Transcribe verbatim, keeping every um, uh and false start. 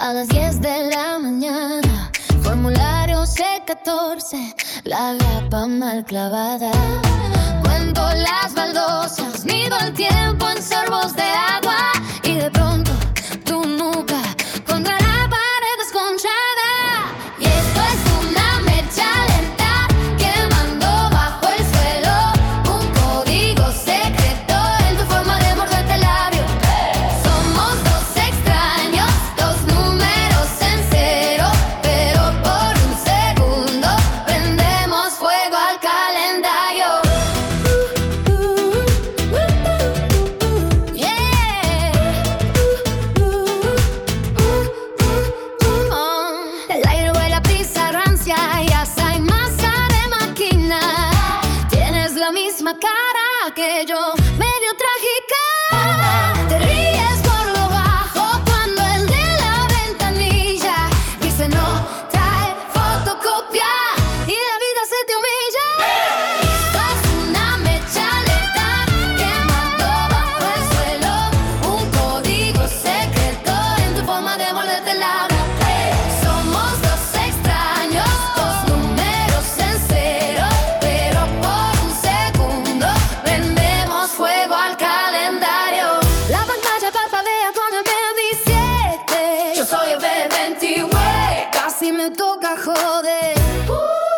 A las diez de la mañana, formulario C catorce, la gapa mal clavada. Cuento las baldosas, mido el tiempo en sorbos de agua, y de pronto tu nuca contra la pared desconchada. Y esto es una mecha lenta quemando bajo el suelo, un código secreto en tu forma de morderte el labio. Somos dos extraños, dos números en cero, pero por un segundo prendemos fuego al calendario. El aire huele a pizza rancia y asa y masa de máquina. Tienes la misma cara que yo, medio trágica. Te ríes por lo bajo cuando el de la ventanilla dice no trae fotocopia y la vida se te humilla. Esto es una mecha letal quemando bajo el suelo, un código secreto en tu forma de morderte el labio. Somos dos extraños, dos números en cero, pero por un segundo prendemos fuego al calendario. La pantalla parpadea con el B diecisiete. Yo soy el B veintiuno, casi me toca joder.